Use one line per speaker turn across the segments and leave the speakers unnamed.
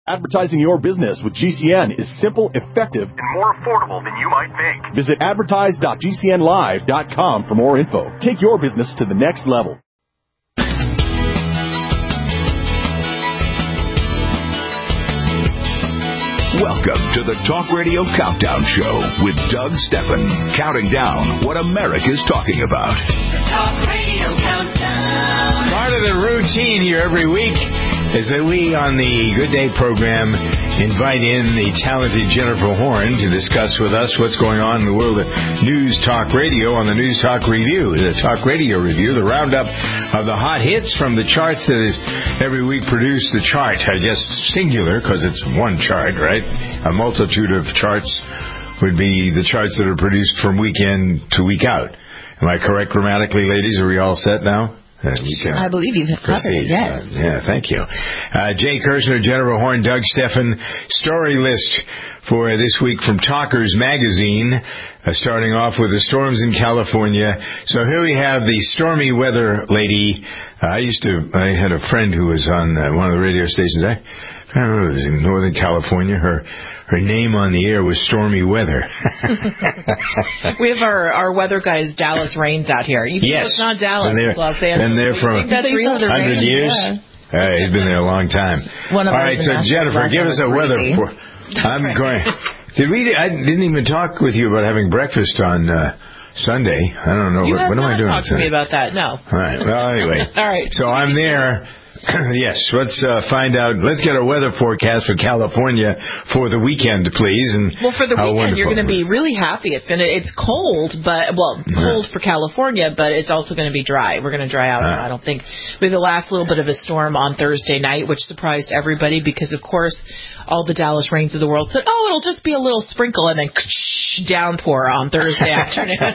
Advertising your business with GCN is simple, effective, and more affordable than you might think. Visit advertise.gcnlive.com for more info. Take your business to the next level.
Welcome to the Talk Radio Countdown Show with Doug Steffen, counting down what America's talking about.
The Talk Radio Countdown.
Part of the routine here every week is that we, on the Good Day program, invite in the talented Jennifer Horn to discuss with us what's going on in the world of News Talk Radio on the News Talk Review, the Talk Radio Review, the roundup of the hot hits from the charts that is every week produce the chart. I guess singular, because it's one chart, right? A multitude of charts would be the charts that are produced from week in to week out. Am I correct grammatically, ladies? Are we all set now?
I believe you've covered it, yes.
Yeah, thank you. Jay Kirshner, Jennifer Horn, Doug Steffen. Story list for this week from Talkers Magazine, starting off with the storms in California. So here we have the stormy weather lady. I had a friend who was on one of the radio stations. I don't know, it was in Northern California. Her name on the air was Stormy Weather.
We have our weather guys, Dallas Rains, out here. Even though it's not Dallas, it's Los Angeles.
Been there for 100 years.
Yeah.
He's been there a long time. All right, so Jennifer, give us a weather for. I didn't even talk with you about having breakfast on Sunday. I don't know. What am I doing?
You have not talked to me about that. No.
All right. Well, anyway.
All right.
So I'm there. Yes, let's find out. Let's get a weather forecast for California for the weekend, please.
Well, for the weekend, you're going to be really happy. It's cold, cold for California, but it's also going to be dry. We're going to dry out. I don't think we have the last little bit of a storm on Thursday night, which surprised everybody because, of course, all the Dallas Rains of the world said, "Oh, it'll just be a little sprinkle," and then downpour on Thursday afternoon.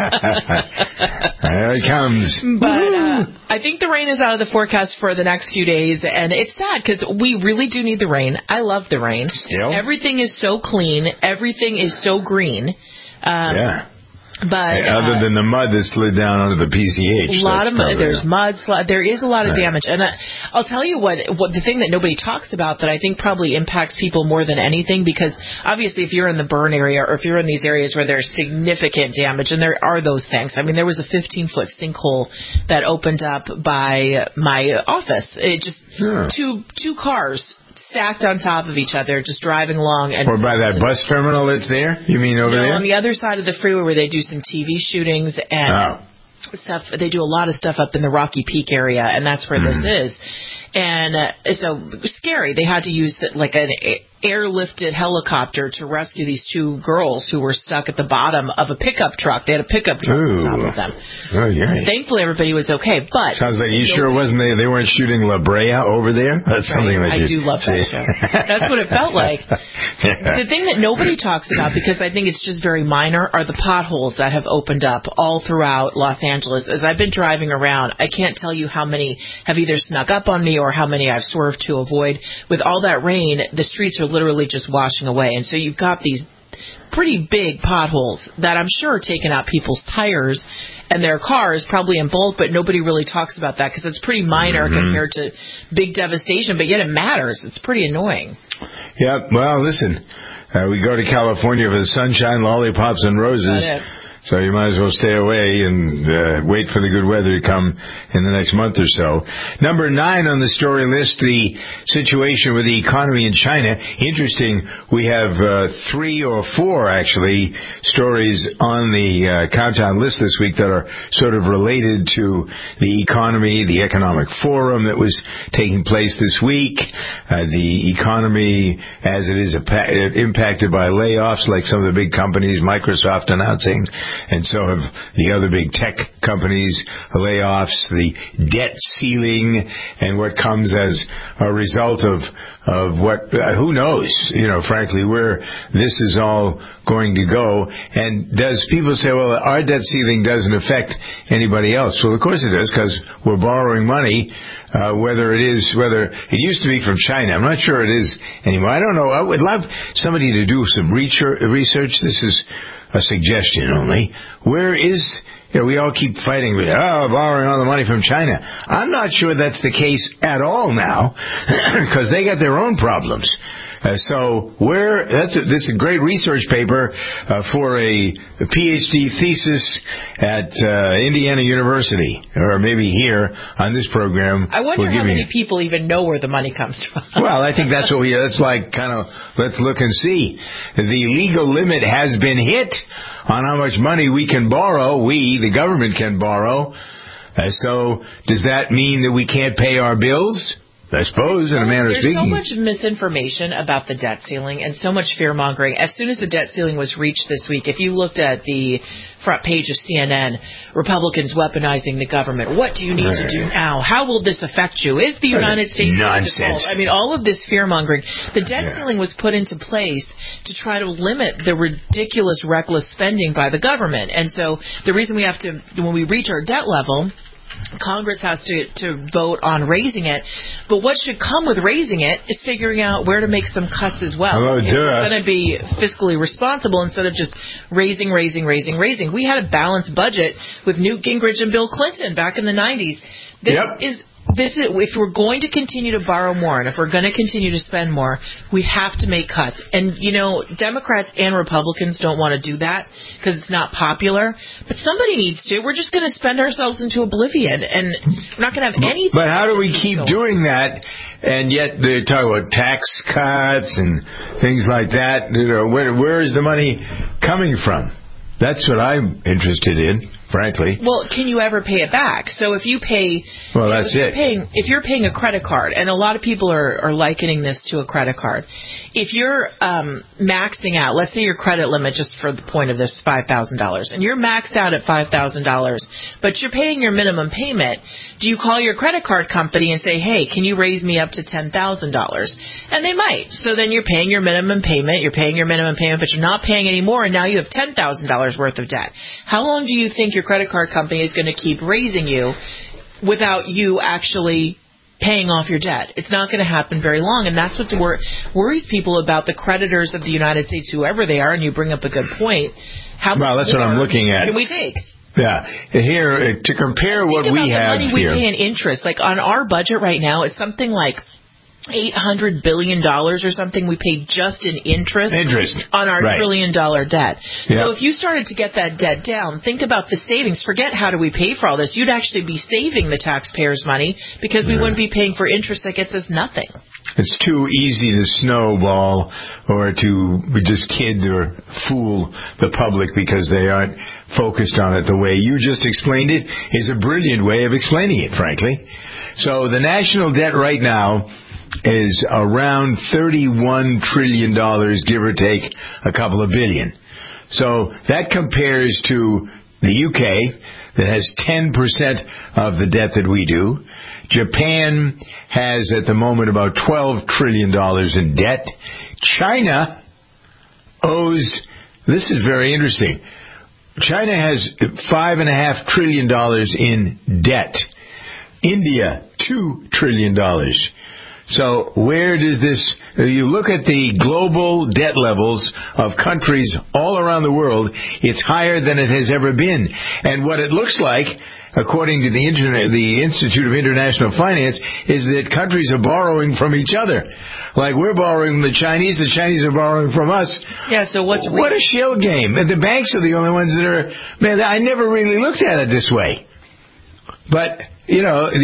There it comes.
But I think the rain is out of the forecast for the next few days, and it's sad because we really do need the rain. I love the rain.
Still?
Everything is so clean. Everything is so green.
Yeah.
But
other than the mud that slid down onto the PCH.
A lot of mud. There's mud. There is a lot of damage. And I'll tell you what the thing that nobody talks about that I think probably impacts people more than anything, because obviously if you're in the burn area or if you're in these areas where there's significant damage, and there are those things. I mean, there was a 15-foot sinkhole that opened up by my office. It just two cars stacked on top of each other, just driving along.
Or by that bus terminal that's there? You mean over there?
On the other side of the freeway where they do some TV shootings and stuff. They do a lot of stuff up in the Rocky Peak area, and that's where this is. And so scary. They had to use an airlifted helicopter to rescue these two girls who were stuck at the bottom of a pickup truck. They had a pickup truck on top of them.
Oh, yeah.
Thankfully, everybody was okay. But
sounds like you sure wasn't they weren't shooting La Brea over there? That's something that
I do love that show. That's what it felt like. The thing that nobody talks about, because I think it's just very minor, are the potholes that have opened up all throughout Los Angeles. As I've been driving around, I can't tell you how many have either snuck up on me or how many I've swerved to avoid. With all that rain, the streets are literally just washing away. And so you've got these pretty big potholes that I'm sure are taking out people's tires and their cars, probably in bulk, but nobody really talks about that because it's pretty minor compared to big devastation, but yet it matters. It's pretty annoying.
Yeah, well, listen, we go to California for the sunshine, lollipops, and roses. So you might as well stay away and wait for the good weather to come in the next month or so. Number 9 on the story list, the situation with the economy in China. Interesting, we have 3 or 4, actually, stories on the countdown list this week that are sort of related to the economy, the economic forum that was taking place this week, the economy as it is impacted by layoffs, like some of the big companies, Microsoft announcing, and so have the other big tech companies, layoffs, the debt ceiling, and what comes as a result of what, who knows, frankly, where this is all going to go. And does people say, well, our debt ceiling doesn't affect anybody else? Well, of course it does, because we're borrowing money, whether it used to be from China. I'm not sure it is anymore. I don't know. I would love somebody to do some research. This is a suggestion only. Where is we all keep fighting with, borrowing all the money from China. I'm not sure that's the case at all now, because they got their own problems. So this is a great research paper for a PhD thesis at Indiana University, or maybe here on this program.
I wonder how many people even know where the money comes from.
Well, I think that's like kind of, let's look and see. The legal limit has been hit on how much money we can borrow. The government can borrow. So does that mean that we can't pay our bills? I suppose, in a manner of speaking.
There's so much misinformation about the debt ceiling and so much fear-mongering. As soon as the debt ceiling was reached this week, if you looked at the front page of CNN, Republicans weaponizing the government. What do you need to do now? How will this affect you? Is the United States
nonsense?
I mean, all of this fear-mongering. The debt ceiling was put into place to try to limit the ridiculous, reckless spending by the government. And so the reason we have to, when we reach our debt level, Congress has to vote on raising it, but what should come with raising it is figuring out where to make some cuts as well. If we're going to be fiscally responsible instead of just raising. We had a balanced budget with Newt Gingrich and Bill Clinton back in the 90s. This is if we're going to continue to borrow more and if we're going to continue to spend more, we have to make cuts. And, Democrats and Republicans don't want to do that because it's not popular. But somebody needs to. We're just going to spend ourselves into oblivion, and we're not going to have anything.
But how do we keep doing that? And yet they talk about tax cuts and things like that. Where is the money coming from? That's what I'm interested in, frankly.
Well, can you ever pay it back? So if you pay...
Well, that's it.
If you're paying a credit card, and a lot of people are likening this to a credit card, if you're maxing out, let's say your credit limit, just for the point of this, is $5,000, and you're maxed out at $5,000, but you're paying your minimum payment, do you call your credit card company and say, hey, can you raise me up to $10,000? And they might. So then you're paying your minimum payment, but you're not paying any more, and now you have $10,000 worth of debt. How long do you think your credit card company is going to keep raising you without you actually paying off your debt? It's not going to happen very long, and that's what worries people about the creditors of the United States, whoever they are, and you bring up a good point.
Well, that's what I'm looking at.
Can we take?
Yeah. Here, to compare what we have here.
The money we pay in interest. Like on our budget right now, it's something like $800 billion or something we paid just in interest on our $1 trillion debt.
Yep.
So if you started to get that debt down, think about the savings. Forget how do we pay for all this. You'd actually be saving the taxpayers' money because we wouldn't be paying for interest that gets us nothing.
It's too easy to snowball or to just kid or fool the public because they aren't focused on it. The way you just explained it is a brilliant way of explaining it, frankly. So the national debt right now is around $31 trillion, give or take a couple of billion. So that compares to the UK that has 10% of the debt that we do. Japan has at the moment about $12 trillion in debt. China owes, this is very interesting, China has $5.5 trillion in debt. India, $2 trillion. So where does this, you look at the global debt levels of countries all around the world, it's higher than it has ever been. And what it looks like, according to the Institute of International Finance, is that countries are borrowing from each other. Like we're borrowing from the Chinese are borrowing from us.
Yeah, so what
a shell game. And the banks are the only ones that are, man, I never really looked at it this way. But we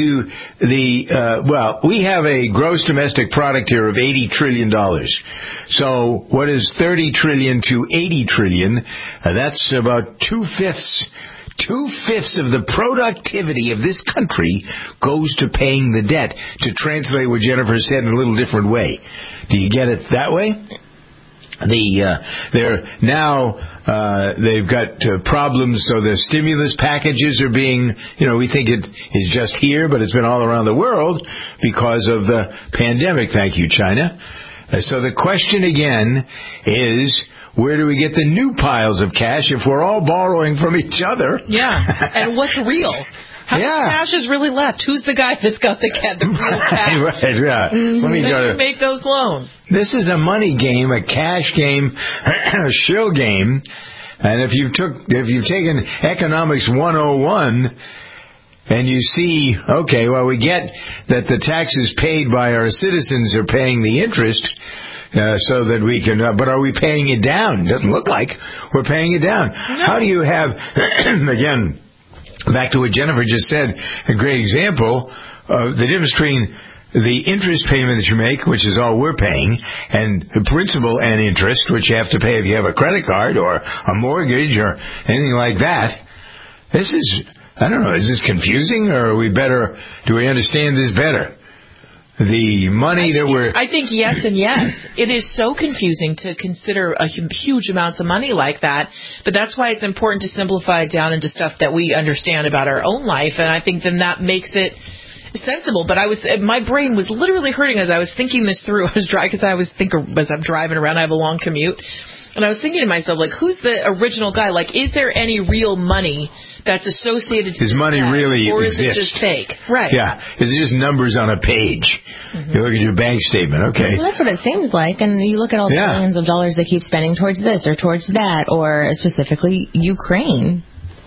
have a gross domestic product here of $80 trillion. So what is 30 trillion to 80 trillion? That's about two-fifths of the productivity of this country goes to paying the debt. To translate what Jennifer said in a little different way. Do you get it that way? They're now they've got problems, so the stimulus packages are being, we think it is just here, but it's been all around the world because of the pandemic. Thank you, China. So the question again is, where do we get the new piles of cash if we're all borrowing from each other?
Yeah, and what's real? How much cash is really left? Who's the guy that's got the real cash?
Right. Let me go to
make those loans.
This is a money game, a cash game, a shill game. And if you've taken Economics 101 and you see, okay, well, we get that the taxes paid by our citizens are paying the interest, so that we can, but are we paying it down? Doesn't look like we're paying it down. No. How do you have, again, back to what Jennifer just said, a great example of the difference between the interest payment that you make, which is all we're paying, and the principal and interest, which you have to pay if you have a credit card or a mortgage or anything like that. This is, I don't know, is this confusing, or do we understand this better? The money I
think yes and yes. It is so confusing to consider a huge amounts of money like that, but that's why it's important to simplify it down into stuff that we understand about our own life, and I think then that makes it sensible. But my brain was literally hurting as I was thinking this through. As I'm driving around, I have a long commute, and I was thinking to myself, like, who's the original guy? Like, is there any real money that's associated to
his money really
or
exists?
Is it just fake? Right.
Yeah. Is it just numbers on a page? Mm-hmm. You look at your bank statement, okay.
Well, that's what it seems like, and you look at all the billions of dollars they keep spending towards this or towards that, or specifically Ukraine.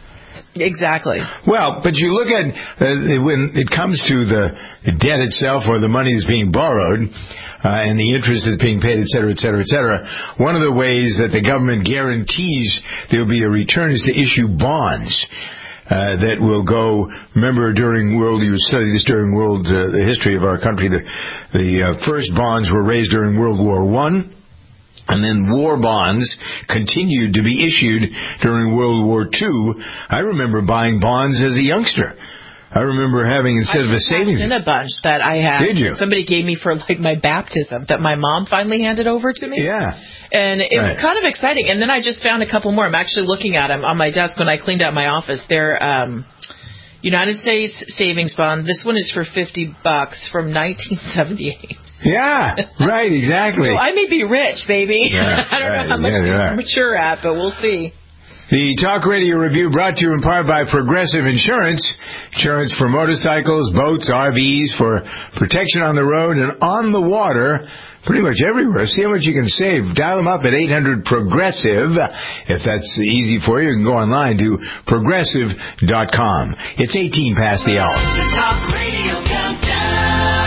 Exactly.
Well, but you look at when it comes to the debt itself or the money that's being borrowed and the interest that's being paid, et cetera, et cetera, et cetera, one of the ways that the government guarantees there will be a return is to issue bonds. That will go, remember you studied this during the history of our country, the first bonds were raised during World War I. And then war bonds continued to be issued during World War II. I remember buying bonds as a youngster. I remember having, instead of a savings...
in a bunch that I had.
Did you?
Somebody gave me for my baptism that my mom finally handed over to me.
Yeah.
And it was kind of exciting. And then I just found a couple more. I'm actually looking at them on my desk when I cleaned out my office. They're United States savings bond. This one is for $50 from 1978.
Yeah, right, exactly.
So I may be rich, baby.
Yeah,
I don't know how much we're mature at, but we'll see.
The Talk Radio Review brought to you in part by Progressive Insurance. Insurance for motorcycles, boats, RVs, for protection on the road and on the water. Pretty much everywhere. See how much you can save. Dial them up at 800-PROGRESSIVE. If that's easy for you, you can go online to progressive.com. It's 18 past the hour.
The Talk Radio Countdown.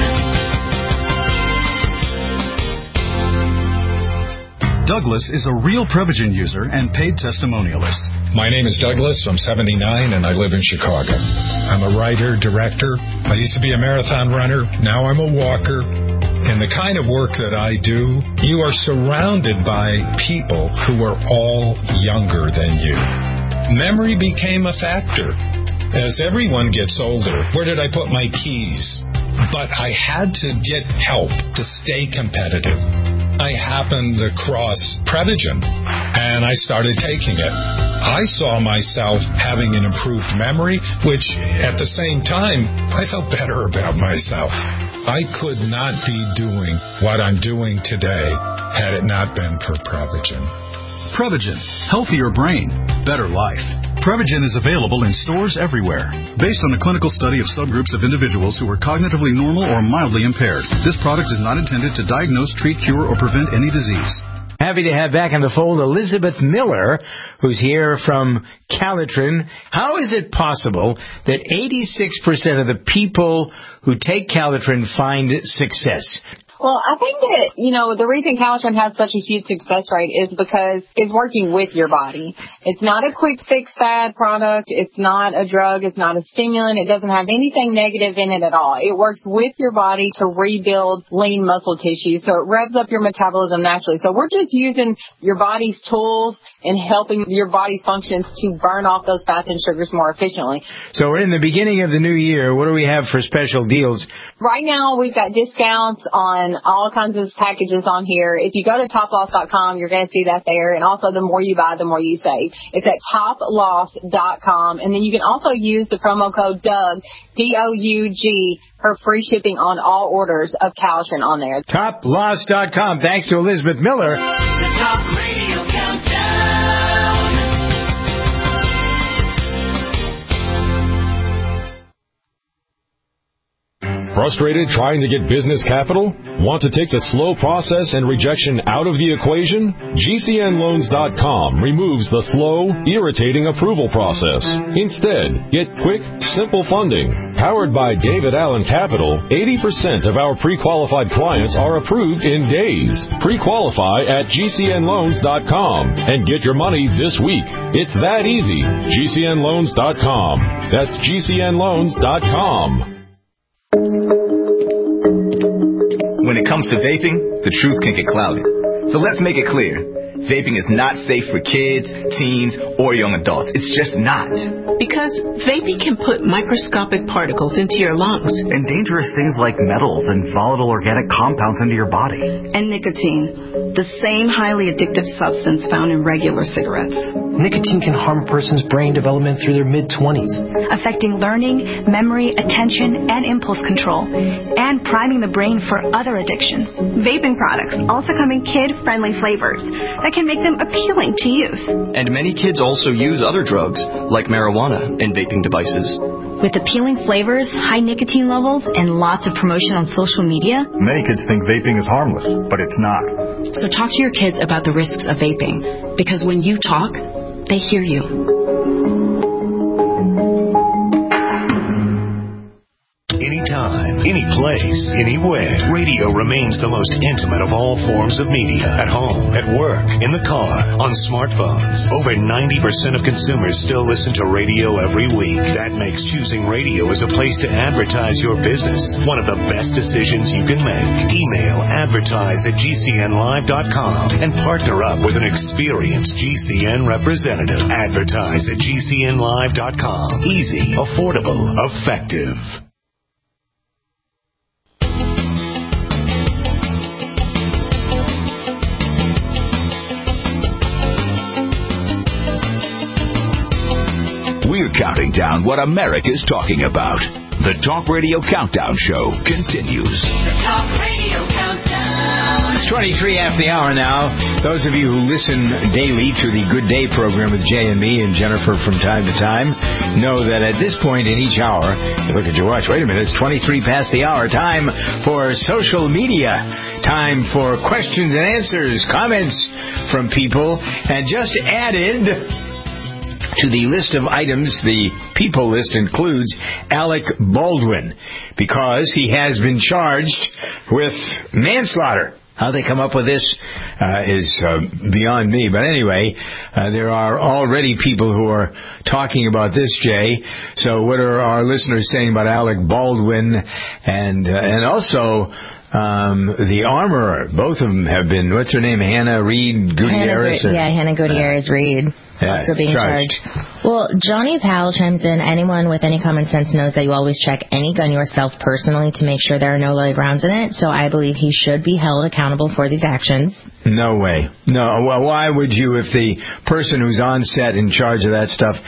Douglas is a real Prevagen user and paid testimonialist.
My name is Douglas. I'm 79 and I live in Chicago. I'm a writer, director. I used to be a marathon runner. Now I'm a walker. And the kind of work that I do, you are surrounded by people who are all younger than you. Memory became a factor. As everyone gets older, where did I put my keys? But I had to get help to stay competitive. I happened across Prevagen, and I started taking it. I saw myself having an improved memory, which, at the same time, I felt better about myself. I could not be doing what I'm doing today had it not been for Prevagen.
Prevagen. Healthier brain. Better life. Prevagen is available in stores everywhere. Based on a clinical study of subgroups of individuals who are cognitively normal or mildly impaired, this product is not intended to diagnose, treat, cure, or prevent any disease.
Happy to have back in the fold Elizabeth Miller, who's here from Calitrin. How is it possible that 86% of the people who take Calitrin find success?
Well, I think that, the reason Calitrin has such a huge success rate is because it's working with your body. It's not a quick fix fad product. It's not a drug. It's not a stimulant. It doesn't have anything negative in it at all. It works with your body to rebuild lean muscle tissue, so it revs up your metabolism naturally. So we're just using your body's tools and helping your body's functions to burn off those fats and sugars more efficiently.
So we're in the beginning of the new year. What do we have for special deals?
Right now, we've got discounts on all kinds of packages on here. If you go to toploss.com, you're going to see that there. And also, the more you buy, the more you save. It's at toploss.com. And then you can also use the promo code DOUG, D-O-U-G, for free shipping on all orders of Calitrin on there.
Toploss.com. Thanks to Elizabeth Miller.
The Talk Radio Countdown.
Frustrated trying to get business capital? Want to take the slow process and rejection out of the equation? GCNLoans.com removes the slow, irritating approval process. Instead, get quick, simple funding. Powered by David Allen Capital, 80% of our pre-qualified clients are approved in days. Pre-qualify at GCNLoans.com and get your money this week. It's that easy. GCNLoans.com. That's GCNLoans.com.
When it comes to vaping, the truth can get clouded. So let's make it clear. Vaping is not safe for kids, teens, or young adults. It's just not.
Because vaping can put microscopic particles into your lungs.
And dangerous things like metals and volatile organic compounds into your body.
And nicotine, the same highly addictive substance found in regular cigarettes.
Nicotine can harm a person's brain development through their mid-20s.
Affecting learning, memory, attention, and impulse control. And priming the brain for other addictions.
Vaping products also come in kid-friendly flavors that can make them appealing to youth.
And many kids also use other drugs, like marijuana, in vaping devices.
With appealing flavors, high nicotine levels, and lots of promotion on social media,
many kids think vaping is harmless, but it's not.
So talk to your kids about the risks of vaping, because when you talk, they hear you.
Anytime, any place, anywhere, radio remains the most intimate of all forms of media. At home, at work, in the car, on smartphones. Over 90% of consumers still listen to radio every week. That makes choosing radio as a place to advertise your business one of the best decisions you can make. Email advertise@gcnlive.com and partner up with an experienced GCN representative. Advertise at gcnlive.com. Easy, affordable, effective.
We're counting down what America's talking about. The Talk Radio Countdown Show continues.
The Talk Radio Countdown.
It's 23 after the hour now. Those of you who listen daily to the Good Day program with Jay and me and Jennifer from time to time know that at this point in each hour, you look at your watch, wait a minute, it's 23 past the hour. Time for social media. Time for questions and answers, comments from people. And just added to the list of items, the people list includes Alec Baldwin, because he has been charged with manslaughter. How they come up with this is beyond me. But anyway, there are already people who are talking about this, Jay. So what are our listeners saying about Alec Baldwin and also the armorer? Both of them have been, what's her name, Hannah Reed Gutierrez?
Hannah Gutierrez Reed. Also being charged. Well, Johnny Powell chimes in, anyone with any common sense knows that you always check any gun yourself personally to make sure there are no live rounds in it, so I believe he should be held accountable for these actions.
No way. No. Why would you, if the person who's on set in charge of that stuff,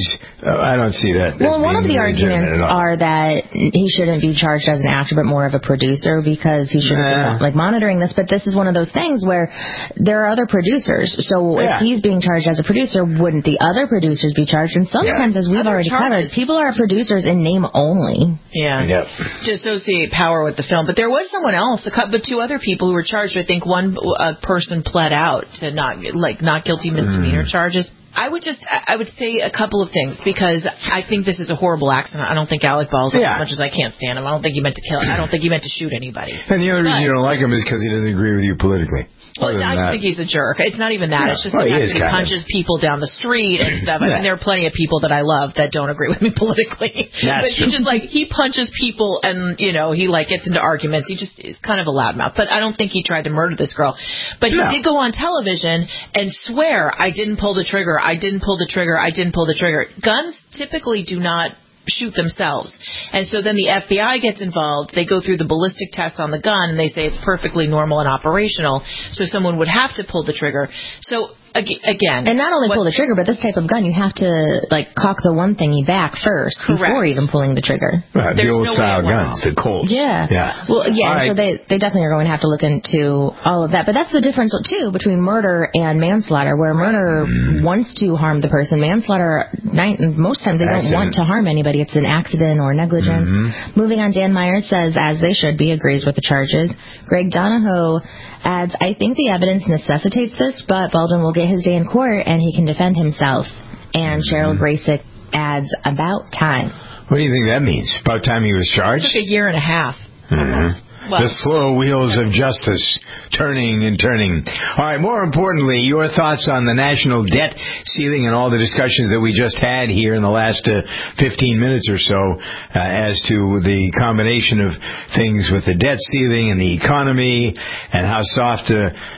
I don't see that.
Well, one of the arguments are that he shouldn't be charged as an actor, but more of a producer, because he shouldn't be monitoring this. But this is one of those things where there are other producers. So if he's being charged as a producer, wouldn't the other producers be charged? And sometimes, as we've already covered, people are producers in name only.
Yeah. To associate power with the film. But there was someone else, but two other people who were charged. I think one person pled out to not guilty misdemeanor charges. I would say a couple of things, because I think this is a horrible accident. I don't think Alec Baldwin, as much as I can't stand him, I don't think he meant to kill. I don't think he meant to shoot anybody.
And the only reason you don't like him is because he doesn't agree with you politically.
Well, I just think he's a jerk. It's not even that. It's just the fact that he punches people down the street and stuff. I mean, there are plenty of people that I love that don't agree with me politically. But he just he punches people and, he gets into arguments. He just is kind of a loudmouth. But I don't think he tried to murder this girl. But he did go on television and swear, I didn't pull the trigger. I didn't pull the trigger. I didn't pull the trigger. Guns typically do not shoot themselves. And so then the FBI gets involved. They go through the ballistic tests on the gun, and they say it's perfectly normal and operational, so someone would have to pull the trigger. So Again.
And not only pull the trigger, but this type of gun, you have to, like, cock the one thingy back first before even pulling the trigger.
The old-style guns, the Colts.
Yeah. Well, yeah, so they definitely are going to have to look into all of that. But that's the difference, too, between murder and manslaughter, where murder wants to harm the person. Manslaughter, most times they don't want to harm anybody. It's an accident or negligence. Moving on, Dan Myers says, as they should be, agrees with the charges. Greg Donahoe adds, I think the evidence necessitates this, but Baldwin will get his day in court and he can defend himself. And Cheryl Graysick adds, about time.
What do you think that means? About time he was charged?
It took a year and a half.
Well, the slow wheels of justice, turning and turning. All right, more importantly, your thoughts on the national debt ceiling and all the discussions that we just had here in the last 15 minutes or so as to the combination of things with the debt ceiling and the economy and how soft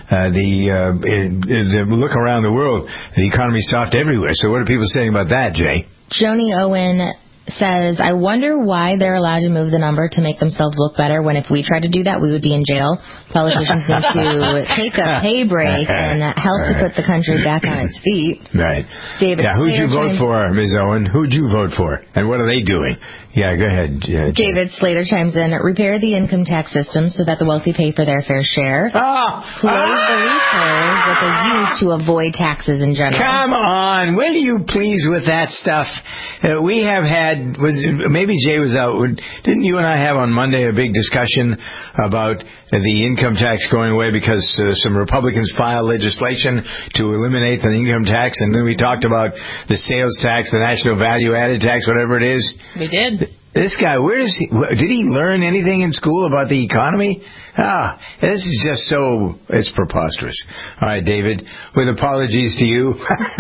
look around the world. The economy's soft everywhere. So what are people saying about that, Jay?
Joni Owen says, I wonder why they're allowed to move the number to make themselves look better when if we tried to do that, we would be in jail. Politicians need to take a pay break and help to put the country back on its feet.
Right.
David
who'd you vote for, Ms. Owen? Who'd you vote for? And what are they doing? Yeah, go ahead.
David Slater chimes in, repair the income tax system so that the wealthy pay for their fair share. Close the loopholes that they use to avoid taxes in general.
Come on, will you please with that stuff? We have had, maybe Jay was out, didn't you and I have on Monday a big discussion about the income tax going away because some Republicans filed legislation to eliminate the income tax, and then we talked about the sales tax, the national value-added tax, whatever it is.
We did.
This guy, did he learn anything in school about the economy? This is just it's preposterous. All right, David, with apologies to you.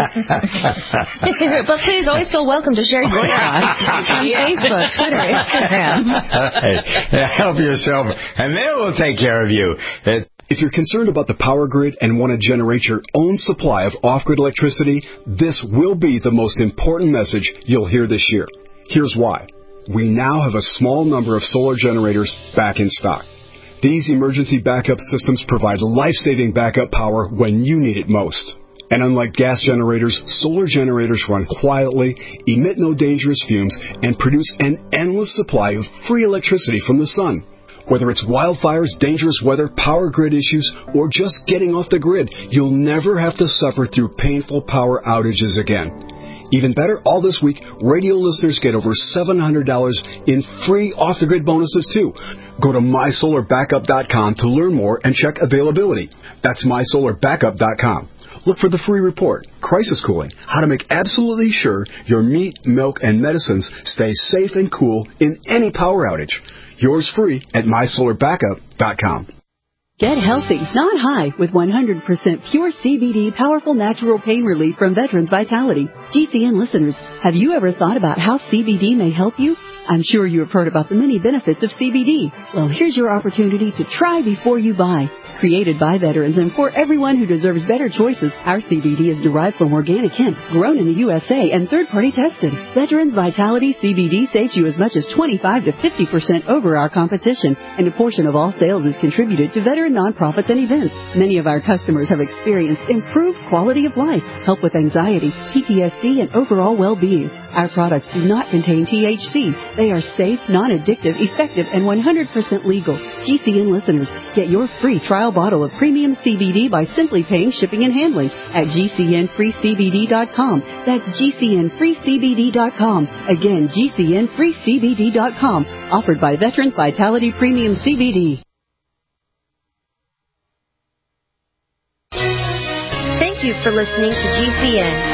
But please always feel welcome to share your thoughts on Facebook, Twitter, Instagram.
All right. Help yourself, and then we'll take care of you.
If you're concerned about the power grid and want to generate your own supply of off-grid electricity, this will be the most important message you'll hear this year. Here's why. We now have a small number of solar generators back in stock. These emergency backup systems provide life-saving backup power when you need it most. And unlike gas generators, solar generators run quietly, emit no dangerous fumes, and produce an endless supply of free electricity from the sun. Whether it's wildfires, dangerous weather, power grid issues, or just getting off the grid, you'll never have to suffer through painful power outages again. Even better, all this week, radio listeners get over $700 in free off-the-grid bonuses, too. Go to mysolarbackup.com to learn more and check availability. That's mysolarbackup.com. Look for the free report, Crisis Cooling, how to make absolutely sure your meat, milk, and medicines stay safe and cool in any power outage. Yours free at mysolarbackup.com.
Get healthy, not high, with 100% pure CBD powerful natural pain relief from Veterans Vitality. GCN listeners, have you ever thought about how CBD may help you? I'm sure you have heard about the many benefits of CBD. Well, here's your opportunity to try before you buy. Created by veterans and for everyone who deserves better choices, our CBD is derived from organic hemp, grown in the USA and third-party tested. Veterans Vitality CBD saves you as much as 25 to 50% over our competition, and a portion of all sales is contributed to veteran nonprofits and events. Many of our customers have experienced improved quality of life, help with anxiety, PTSD, and overall well-being. Our products do not contain THC. They are safe, non-addictive, effective, and 100% legal. GCN listeners, get your free trial bottle of premium CBD by simply paying shipping and handling at GCNFreeCBD.com. That's GCNFreeCBD.com. Again, GCNFreeCBD.com. Offered by Veterans Vitality Premium CBD.
Thank you for listening to GCN.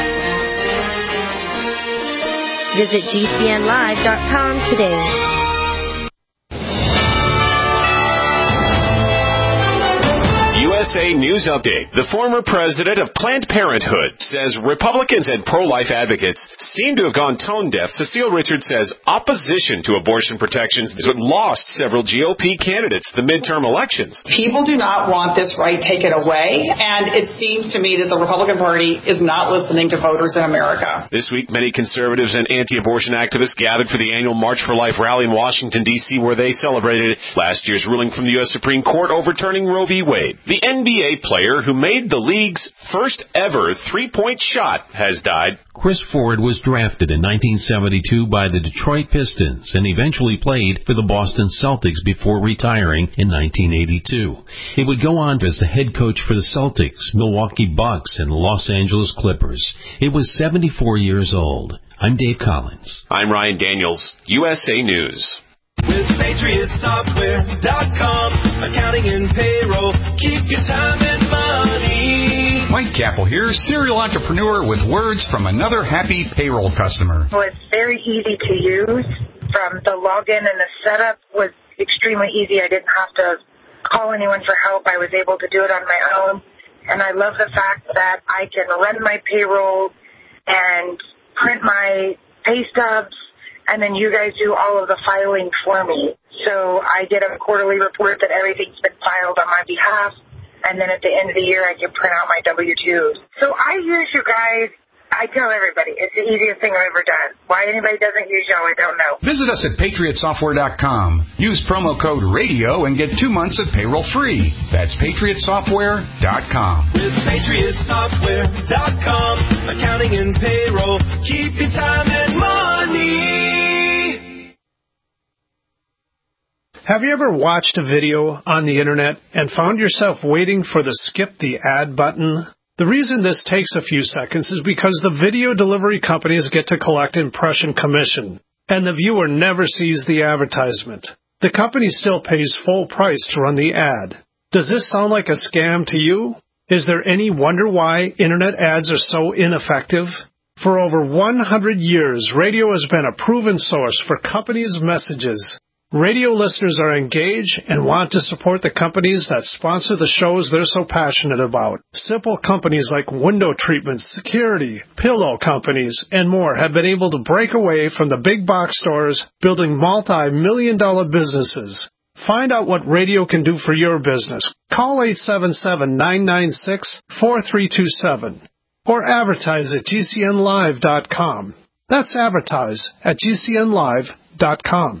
Visit GCNlive.com today.
USA News Update. The former president of Planned Parenthood says Republicans and pro-life advocates seem to have gone tone deaf. Cecile Richards says opposition to abortion protections is what lost several GOP candidates the midterm elections.
People do not want this right taken away, and it seems to me that the Republican Party is not listening to voters in America.
This week, many conservatives and anti-abortion activists gathered for the annual March for Life rally in Washington, D.C., where they celebrated last year's ruling from the U.S. Supreme Court overturning Roe v. Wade. The NBA player who made the league's first ever three-point shot has died.
Chris Ford was drafted in 1972 by the Detroit Pistons and eventually played for the Boston Celtics before retiring in 1982. He would go on as the head coach for the Celtics, Milwaukee Bucks, and Los Angeles Clippers. He was 74 years old. I'm Dave Collins.
I'm Ryan Daniels, USA News.
With PatriotSoftware.com, accounting and payroll, keep your time and money.
Mike Capel here, serial entrepreneur with words from another happy payroll customer.
Well, it's very easy to use. From the login and the setup was extremely easy. I didn't have to call anyone for help. I was able to do it on my own. And I love the fact that I can run my payroll and print my pay stubs, and then you guys do all of the filing for me. So I get a quarterly report that everything's been filed on my behalf, and then at the end of the year I can print out my W-2s. So I use you guys. I tell everybody, it's the easiest thing I've ever done. Why anybody doesn't use y'all, I don't know.
Visit us at PatriotSoftware.com. Use promo code RADIO and get 2 months of payroll free. That's PatriotSoftware.com.
With PatriotSoftware.com, accounting and payroll, keep your time and money.
Have you ever watched a video on the internet and found yourself waiting for the skip the ad button? The reason this takes a few seconds is because the video delivery companies get to collect impression commission, and the viewer never sees the advertisement. The company still pays full price to run the ad. Does this sound like a scam to you? Is there any wonder why internet ads are so ineffective? For over 100 years, radio has been a proven source for companies' messages. Radio listeners are engaged and want to support the companies that sponsor the shows they're so passionate about. Simple companies like window treatments, security, pillow companies, and more have been able to break away from the big box stores, building multi-million-dollar businesses. Find out what radio can do for your business. Call 877-996-4327 or advertise at GCNlive.com. That's advertise at GCNlive.com.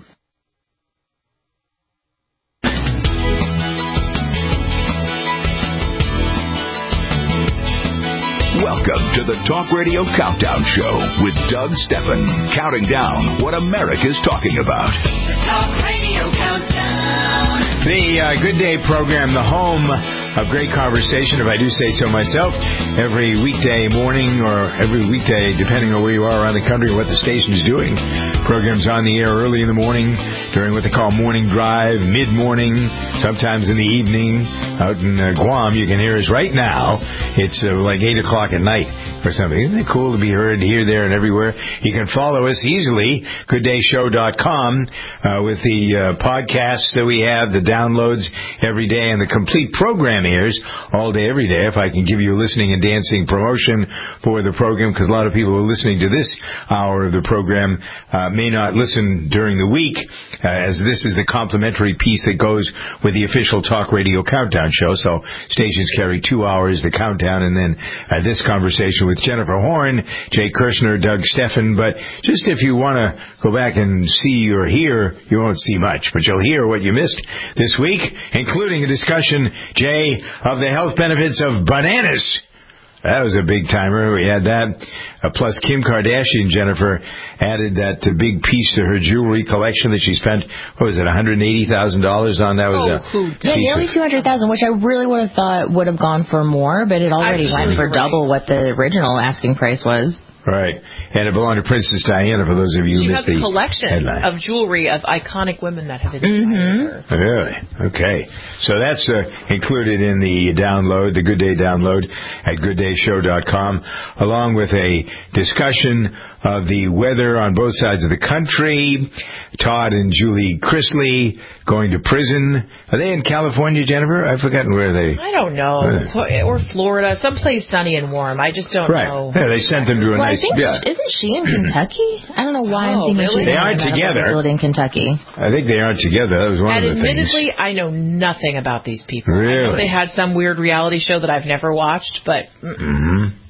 Welcome to the Talk Radio Countdown Show with Doug Steffen, counting down what America's talking about.
The Talk Radio Countdown.
The Good Day program, the home of great conversation, if I do say so myself, every weekday morning or every weekday, depending on where you are around the country and what the station is doing. Programs on the air early in the morning, during what they call morning drive, mid-morning, sometimes in the evening. Out in Guam, you can hear us right now. It's like 8 o'clock at night or something. Isn't it cool to be heard here, there, and everywhere? You can follow us easily, gooddayshow.com, with the podcasts that we have, the downloads every day, and the complete program airs all day, every day. If I can give you a listening and dancing promotion for the program, because a lot of people who are listening to this hour of the program may not listen during the week, as this is the complimentary piece that goes with the official Talk Radio Countdown show. So stations carry 2 hours, the countdown, and then this conversation with Jennifer Horn, Jay Kirshner, Doug Steffen. But just if you want to go back and see or hear, you won't see much, but you'll hear what you missed this week, including a discussion, Jay, of the health benefits of bananas. That was a big timer. We had that. Plus, Kim Kardashian, Jennifer, added that big piece to her jewelry collection that she spent, what was it, $180,000 on? That was
nearly $200,000, which I really would have thought would have gone for more, but it already went for double what the original asking price was.
Right. And it belonged to Princess Diana, for those of you who missed the headline. She has a collection
of jewelry of iconic women that have inspired her.
Really? Okay. So that's included in the download, the Good Day download at gooddayshow.com, along with a discussion of the weather on both sides of the country. Todd and Julie Chrisley going to prison. Are they in California, Jennifer? I've forgotten where they...
I don't know. Or Florida. Someplace sunny and warm. I just don't know.
Yeah, they sent them to a nice...
Isn't she in Kentucky? I don't know why I'm thinking she's
they aren't together.
In Kentucky.
I think they aren't together. That was one of the things.
Admittedly, I know nothing about these people.
Really?
I know they had some weird reality show that I've never watched, but...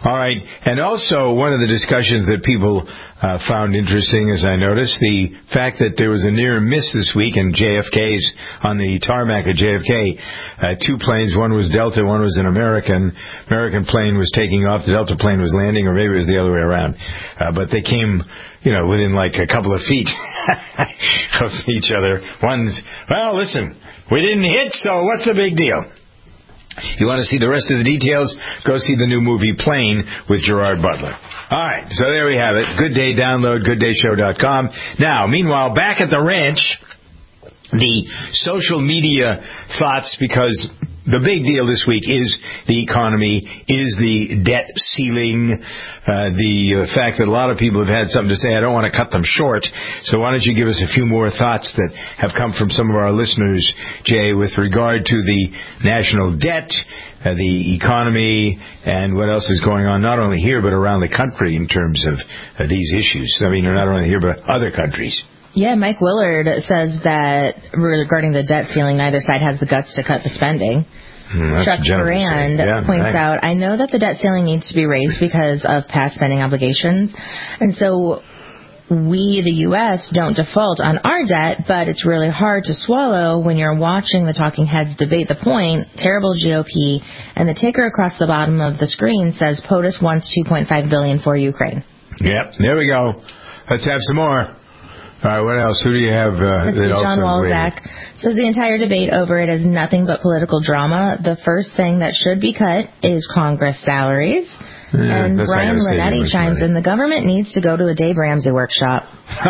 All right. And also, one of the discussions that people found interesting, as I noticed, the fact that there was a near miss this week in JFK's, on the tarmac at JFK. Two planes, one was Delta, one was an American. American plane was taking off, the Delta plane was landing, or maybe it was the other way around. But they came, within like a couple of feet of each other. One's, well, listen, we didn't hit, so what's the big deal? You want to see the rest of the details? Go see the new movie Plane with Gerard Butler. All right, so there we have it. Good Day download, gooddayshow.com. Now, meanwhile, back at the ranch, the social media thoughts, because the big deal this week is the economy, is the debt ceiling, the fact that a lot of people have had something to say. I don't want to cut them short, so why don't you give us a few more thoughts that have come from some of our listeners, Jay, with regard to the national debt, the economy, and what else is going on, not only here but around the country in terms of these issues. I mean, not only here but other countries.
Yeah, Mike Willard says that regarding the debt ceiling, neither side has the guts to cut the spending. Chuck Brand points out, I know that the debt ceiling needs to be raised because of past spending obligations, and so we, the U.S., don't default on our debt, but it's really hard to swallow when you're watching the talking heads debate the point. Terrible GOP, and the ticker across the bottom of the screen says POTUS wants $2.5 billion for Ukraine.
Yep, there we go. Let's have some more. All right, what else? Who do you have?
John Walzak says the entire debate over it is nothing but political drama. The first thing that should be cut is Congress salaries. And Brian Linetti chimes in, the government needs to go to a Dave Ramsey workshop.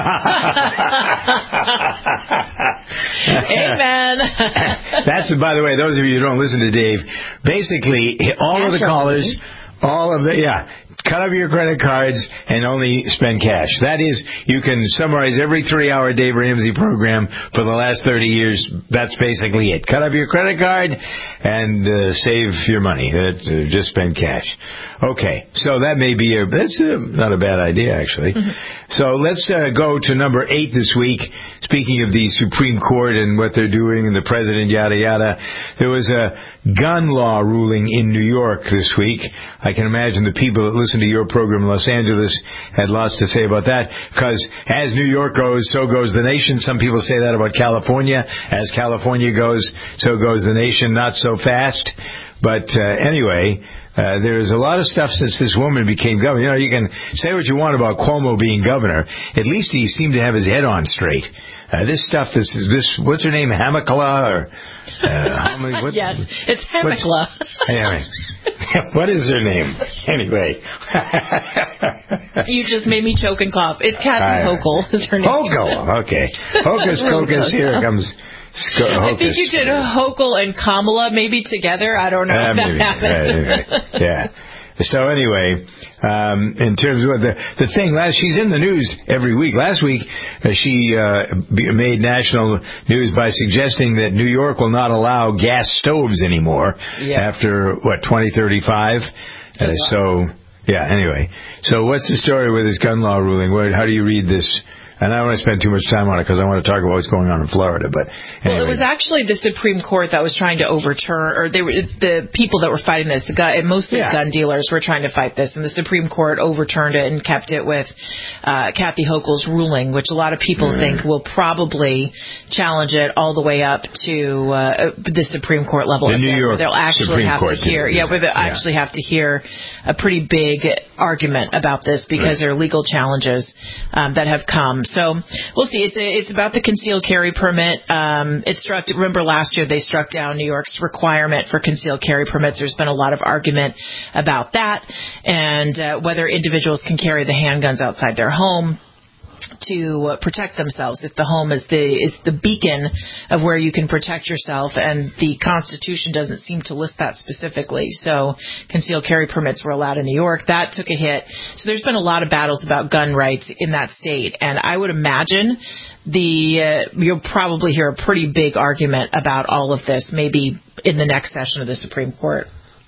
Amen.
That's, by the way, those of you who don't listen to Dave, basically all of the callers, cut off your credit cards and only spend cash. That is, you can summarize every 3-hour Dave Ramsey program for the last 30 years. That's basically it. Cut off your credit card and save your money. Just spend cash. Okay, so that may be that's not a bad idea, actually. Mm-hmm. So let's go to number 8 this week. Speaking of the Supreme Court and what they're doing and the president, yada, yada, there was a gun law ruling in New York this week. I can imagine the people that listen to your program in Los Angeles had lots to say about that, because as New York goes, so goes the nation. Some people say that about California. As California goes, so goes the nation. Not so fast. But anyway, there's a lot of stuff since this woman became governor. You can say what you want about Cuomo being governor. At least he seemed to have his head on straight. This stuff, this what's her name, Hamikla, or
yes, it's Hamikla.
Anyway, what is her name? Anyway,
you just made me choke and cough. It's Kathy Hochul is her name.
Hochul, okay. Hocus pocus, here comes.
I think you did Hochul and Kamala maybe together. I don't know if that happened.
Yeah. So anyway, in terms of the thing, she's in the news every week. Last week, she made national news by suggesting that New York will not allow gas stoves anymore after, 2035? Anyway. So what's the story with this gun law ruling? How do you read this? And I don't want to spend too much time on it because I want to talk about what's going on in Florida. But anyway.
Well, it was actually the Supreme Court that was trying to overturn, or the people that were fighting this, mostly gun dealers were trying to fight this, and the Supreme Court overturned it and kept it with Kathy Hochul's ruling, which a lot of people think will probably challenge it all the way up to the Supreme Court level.
The New York
they'll actually
Supreme
have
Court
to hear, where they'll actually have to hear a pretty big argument about this because there are legal challenges that have come. So we'll see. It's about the concealed carry permit. Remember last year they struck down New York's requirement for concealed carry permits. There's been a lot of argument about that and whether individuals can carry the handguns outside their home to protect themselves, if the home is the beacon of where you can protect yourself, and the Constitution doesn't seem to list that specifically. So concealed carry permits were allowed in New York. That took a hit. So there's been a lot of battles about gun rights in that state, and I would imagine you'll probably hear a pretty big argument about all of this, maybe in the next session of the Supreme Court.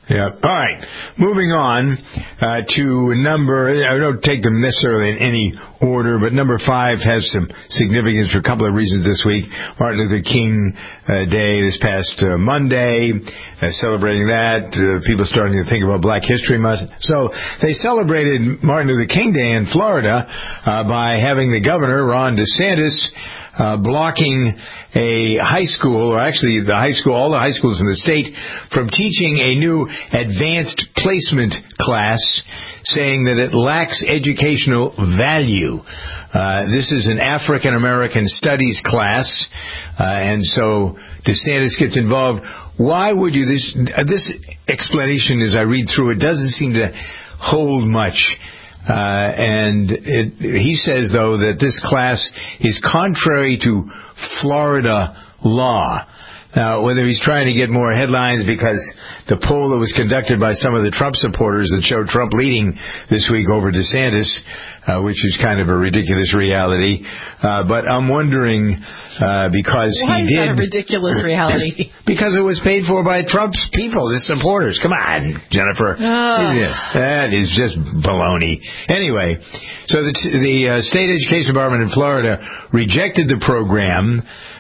Yeah. All right. Moving on to number, I don't take them necessarily in any order, but number 5 has some significance for a couple of reasons this week. Martin Luther King Day this past Monday, celebrating that. People starting to think about Black History Month. So they celebrated Martin Luther King Day in Florida by having the governor, Ron DeSantis, blocking a high school, or actually all the high schools in the state, from teaching a new advanced placement class, saying that it lacks educational value. This is an African American studies class, and so DeSantis gets involved. Why would you? This explanation, as I read through it, doesn't seem to hold much. And he says, though, that this class is contrary to Florida law. Now, whether he's trying to get more headlines because the poll that was conducted by some of the Trump supporters that showed Trump leading this week over DeSantis, which is kind of a ridiculous reality. But I'm wondering, because
Why
he did...
Why is that a ridiculous reality?
Because it was paid for by Trump's people, his supporters. Come on, Jennifer. That is just baloney. Anyway, so the State Education Department in Florida rejected the program,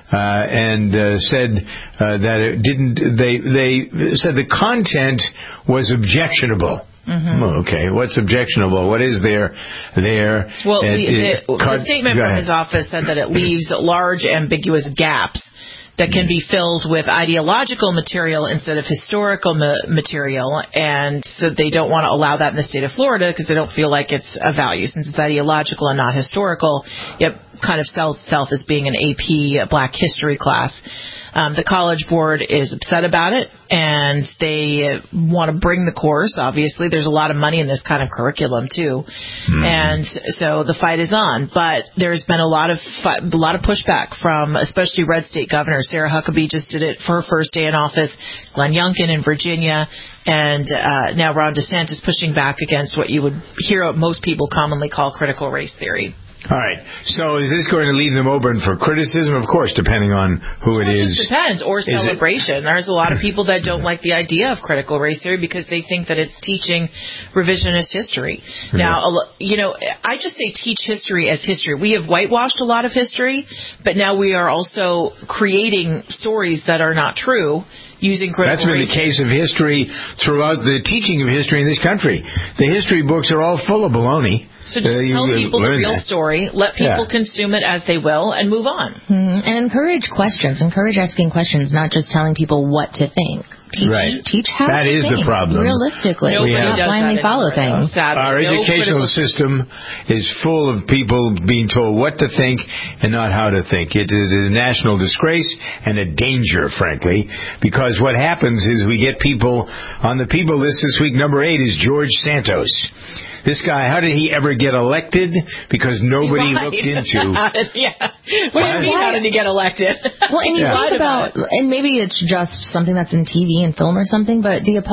and said that it didn't. They said the content was objectionable. Mm-hmm. Okay, what's objectionable? What is there?
Well, the statement from his office said that it leaves large, ambiguous gaps that can be filled with ideological material instead of historical material, and so they don't want to allow that in the state of Florida because they don't feel like it's a value. Since it's ideological and not historical, it kind of sells itself as being an AP Black History class. The College Board is upset about it, and they want to bring the course. Obviously, there's a lot of money in this kind of curriculum, too. And so the fight is on. But there's been a lot of pushback from especially red state governors. Sarah Huckabee just did it for her first day in office, Glenn Youngkin in Virginia, and now Ron DeSantis pushing back against what you would hear most people commonly call critical race theory.
All right. So is this going to leave them open for criticism? Of course, depending on who it is.
It depends. Or celebration. There's a lot of people that don't like the idea of critical race theory because they think that it's teaching revisionist history. Mm-hmm. Now, I just say teach history as history. We have whitewashed a lot of history, but now we are also creating stories that are not true. Using critical
That's been the case of history throughout the teaching of history in this country. The history books are all full of baloney.
So just tell people the real story, let people consume it as they will, and move on.
Mm-hmm. And encourage questions. Encourage asking questions, not just telling people what to think. Teach how
that
to
is
think.
The problem.
Realistically.
Nobody does
blindly follow things.
Our educational system is full of people being told what to think and not how to think. It is a national disgrace and a danger, frankly, because what happens is we get people on the people list this week. Number 8 is George Santos. This guy, how did he ever get elected? Because nobody looked into.
What do you mean, how did he get elected?
Well, and you think about, and maybe it's just something that's in TV and film or something, but the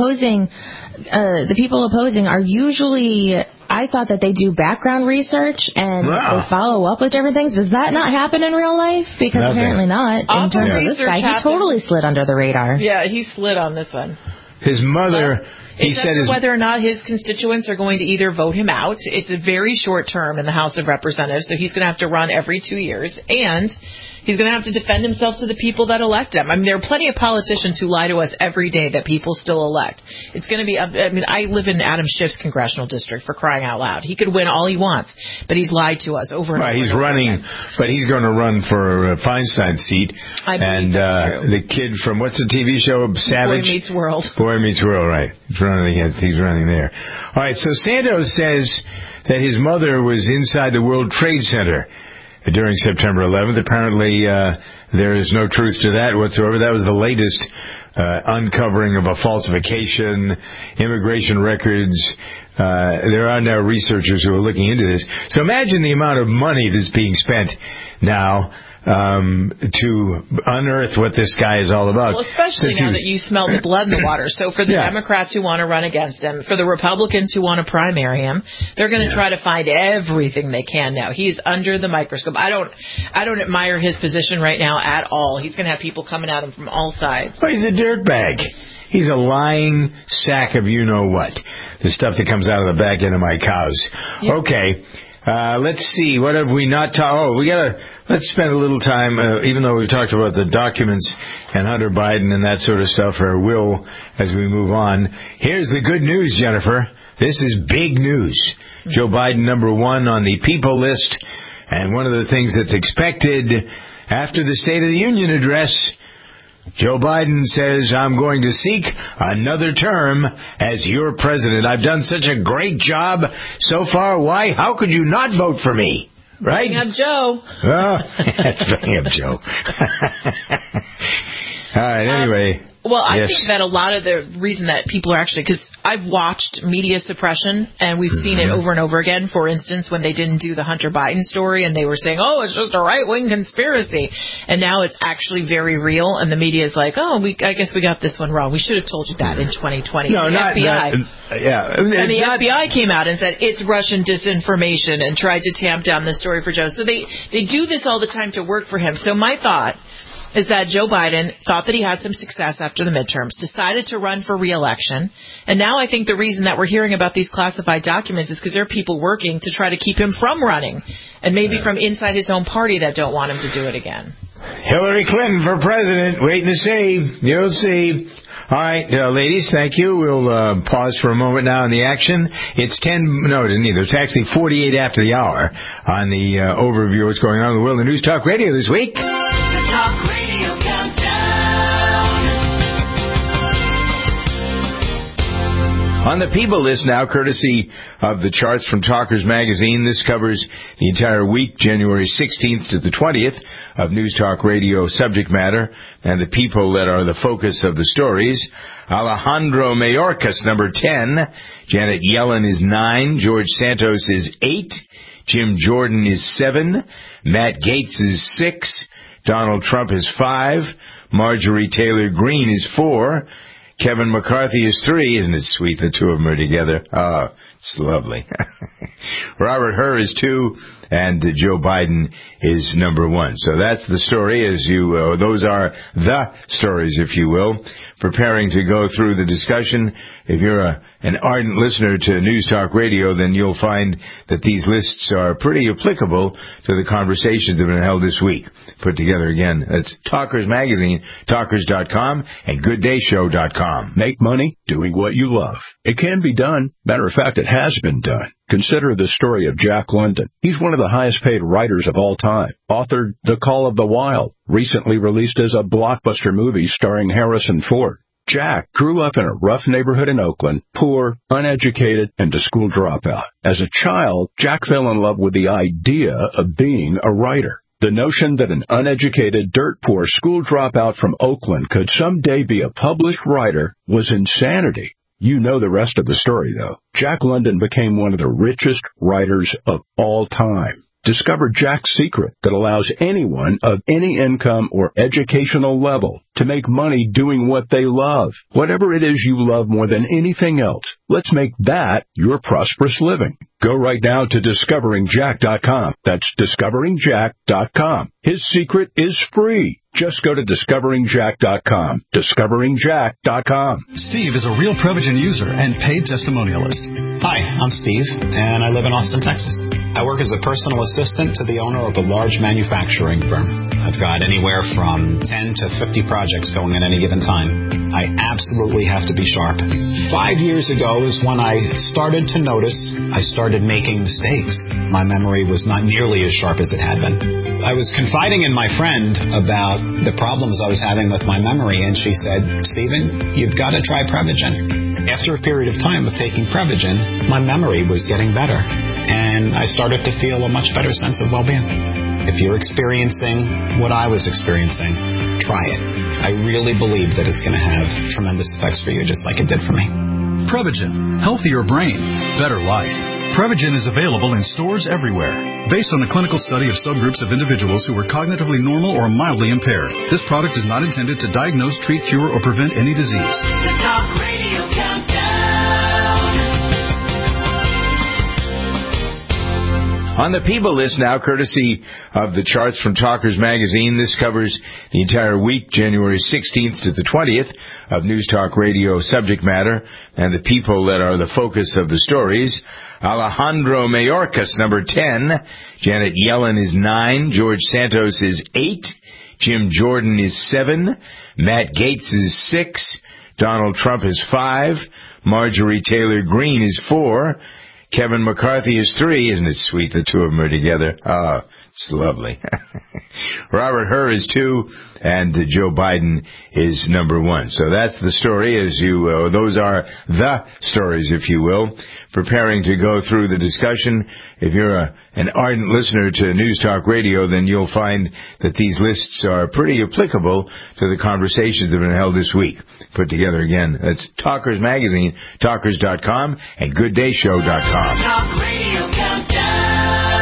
people opposing are usually, I thought that they do background research and they follow up with different things. Does that not happen in real life? Because apparently not. In terms of this guy, he totally slid under the radar.
Yeah, he slid on this one.
His mother...
He said whether or not his constituents are going to either vote him out. It's a very short term in the House of Representatives, so he's going to have to run every 2 years, and he's going to have to defend himself to the people that elect him. I mean, there are plenty of politicians who lie to us every day that people still elect. It's going to be, I live in Adam Schiff's congressional district, for crying out loud. He could win all he wants, but he's lied to us over and over.
He's running, but he's going to run for Feinstein's seat.
I believe that's true.
The kid from, what's the TV show? Savage?
Boy Meets World.
Boy Meets World, right. He's running there. All right, so Santos says that his mother was inside the World Trade Center during September 11th. Apparently, there is no truth to that whatsoever. That was the latest uncovering of a falsification, immigration records. There are now researchers who are looking into this. So imagine the amount of money that's being spent now to unearth what this guy is all about.
Well, especially now that you smell the blood in the water. So for the Democrats who want to run against him, for the Republicans who want to primary him, they're going to try to find everything they can now. He's under the microscope. I don't admire his position right now at all. He's going to have people coming at him from all sides.
Well, he's a dirtbag. He's a lying sack of you-know-what. The stuff that comes out of the back end of my cows. Yep. Okay. Let's see. What have we not talked? Let's spend a little time, even though we've talked about the documents and Hunter Biden and that sort of stuff, or will, as we move on. Here's the good news, Jennifer. This is big news. Joe Biden, number 1 on the people list. And one of the things that's expected after the State of the Union address, Joe Biden says, I'm going to seek another term as your president. I've done such a great job so far. Why? How could you not vote for me? Right?
Bring up Joe.
Oh, that's bring up Joe. All right, anyway.
Well, I think that a lot of the reason that people are actually, because I've watched media suppression, and we've seen it over and over again. For instance, when they didn't do the Hunter Biden story, and they were saying, oh, it's just a right-wing conspiracy. And now it's actually very real, and the media is like, oh, I guess we got this one wrong. We should have told you that in 2020.
No,
the FBI. And the FBI came out and said, it's Russian disinformation, and tried to tamp down the story for Joe. So they do this all the time to work for him. So my thought is that Joe Biden thought that he had some success after the midterms, decided to run for re-election, and now I think the reason that we're hearing about these classified documents is because there are people working to try to keep him from running, and maybe from inside his own party that don't want him to do it again.
Hillary Clinton for president. Waiting to see. You'll see. All right, ladies, thank you. We'll pause for a moment now in the action. It's it's actually 48 after the hour on the overview of what's going on in the world of News Talk Radio this week.
The Talk Radio Countdown.
On the people list now, courtesy of the charts from Talkers Magazine. This covers the entire week, January 16th to the 20th, of News Talk Radio subject matter and the people that are the focus of the stories. Alejandro Mayorkas, number 10. Janet Yellen is 9. George Santos is 8. Jim Jordan is 7. Matt Gaetz is 6. Donald Trump is 5. Marjorie Taylor Greene is 4. Kevin McCarthy is 3. Isn't it sweet the two of them are together? Oh, it's lovely. Robert Hur is 2. And Joe Biden is number 1. So that's the story. Those are the stories, if you will. Preparing to go through the discussion. If you're an ardent listener to News Talk Radio, then you'll find that these lists are pretty applicable to the conversations that have been held this week. Put together again. That's Talkers Magazine, talkers.com, and gooddayshow.com.
Make money doing what you love. It can be done. Matter of fact, it has been done. Consider the story of Jack London. He's one of the highest-paid writers of all time. Authored The Call of the Wild, recently released as a blockbuster movie starring Harrison Ford. Jack grew up in a rough neighborhood in Oakland, poor, uneducated, and a school dropout. As a child, Jack fell in love with the idea of being a writer. The notion that an uneducated, dirt-poor school dropout from Oakland could someday be a published writer was insanity. You know the rest of the story, though. Jack London became one of the richest writers of all time. Discover Jack's secret that allows anyone of any income or educational level to make money doing what they love. Whatever it is you love more than anything else, let's make that your prosperous living. Go right now to discoveringjack.com. That's discoveringjack.com. His secret is free. Just go to discoveringjack.com. Discoveringjack.com.
Steve is a real Prevagen user and paid testimonialist.
Hi, I'm Steve, and I live in Austin, Texas. I work as a personal assistant to the owner of a large manufacturing firm. I've got anywhere from 10 to 50 projects going at any given time. I absolutely have to be sharp. 5 years ago is when I started to notice I started making mistakes. My memory was not nearly as sharp as it had been. I was confiding in my friend about the problems I was having with my memory, and she said, Stephen, you've got to try Prevagen. After a period of time of taking Prevagen, my memory was getting better, and I started to feel a much better sense of well-being. If you're experiencing what I was experiencing, try it. I really believe that it's going to have tremendous effects for you, just like it did for me.
Prevagen. Healthier brain. Better life. Prevagen is available in stores everywhere. Based on a clinical study of subgroups of individuals who were cognitively normal or mildly impaired, this product is not intended to diagnose, treat, cure, or prevent any disease.
The Talk Radio Countdown.
On the People List now, courtesy of the charts from Talkers Magazine, this covers the entire week, January 16th to the 20th, of News Talk Radio subject matter and the people that are the focus of the stories. Alejandro Mayorkas, number 10. Janet Yellen is 9. George Santos is 8. Jim Jordan is 7. Matt Gaetz is 6. Donald Trump is 5. Marjorie Taylor Greene is 4. Kevin McCarthy is 3. Isn't it sweet the two of them are together? Oh, it's lovely. Robert Hur is 2, and Joe Biden is number 1. So that's the story. Those are the stories, if you will. Preparing to go through the discussion. If you're an ardent listener to News Talk Radio, then you'll find that these lists are pretty applicable to the conversations that have been held this week. Put together again. That's Talkers Magazine, talkers.com, and gooddayshow.com.
Talk Radio Countdown.